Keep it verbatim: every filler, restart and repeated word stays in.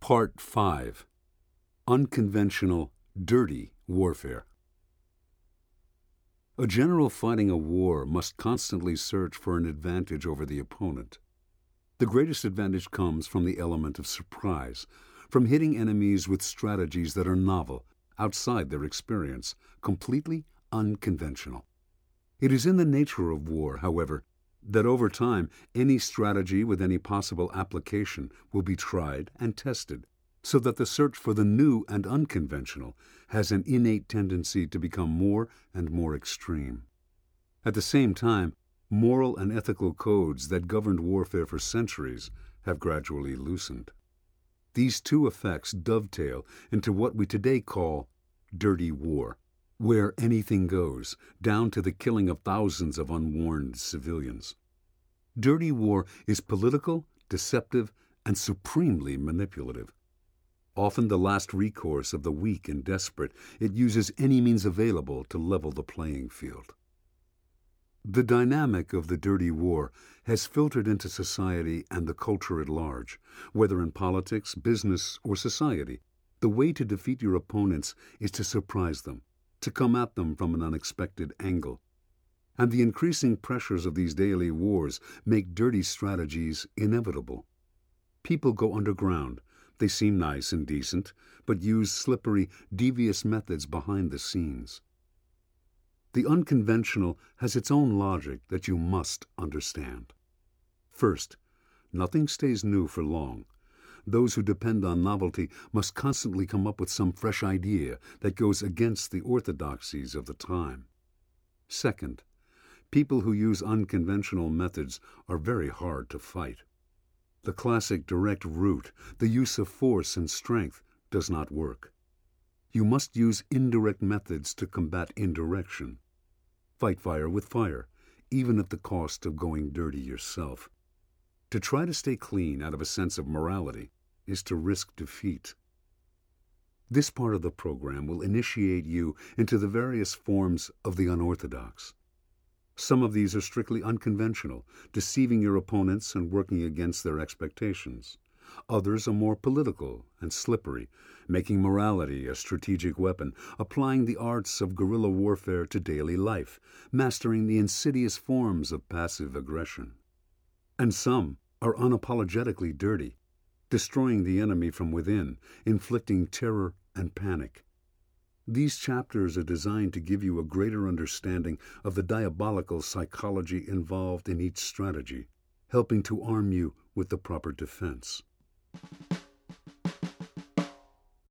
Part five. Unconventional, Dirty Warfare. A general fighting a war must constantly search for an advantage over the opponent. The greatest advantage comes from the element of surprise, from hitting enemies with strategies that are novel, outside their experience, completely unconventional. It is in the nature of war, however, that over time any strategy with any possible application will be tried and tested, so that the search for the new and unconventional has an innate tendency to become more and more extreme. At the same time, moral and ethical codes that governed warfare for centuries have gradually loosened. These two effects dovetail into what we today call dirty war, where anything goes, down to the killing of thousands of unwarned civilians. Dirty war is political, deceptive, and supremely manipulative. Often the last recourse of the weak and desperate, it uses any means available to level the playing field. The dynamic of the dirty war has filtered into society and the culture at large, whether in politics, business, or society. The way to defeat your opponents is to surprise them, to come at them from an unexpected angle. And the increasing pressures of these daily wars make dirty strategies inevitable. People go underground. They seem nice and decent, but use slippery, devious methods behind the scenes. The unconventional has its own logic that you must understand. First, nothing stays new for long. Those who depend on novelty must constantly come up with some fresh idea that goes against the orthodoxies of the time. Second, people who use unconventional methods are very hard to fight. The classic direct route, the use of force and strength, does not work. You must use indirect methods to combat indirection. Fight fire with fire, even at the cost of going dirty yourself. To try to stay clean out of a sense of morality is to risk defeat. This part of the program will initiate you into the various forms of the unorthodox. Some of these are strictly unconventional, deceiving your opponents and working against their expectations. Others are more political and slippery, making morality a strategic weapon, applying the arts of guerrilla warfare to daily life, mastering the insidious forms of passive aggression. And some are unapologetically dirty, destroying the enemy from within, inflicting terror and panic. These chapters are designed to give you a greater understanding of the diabolical psychology involved in each strategy, helping to arm you with the proper defense.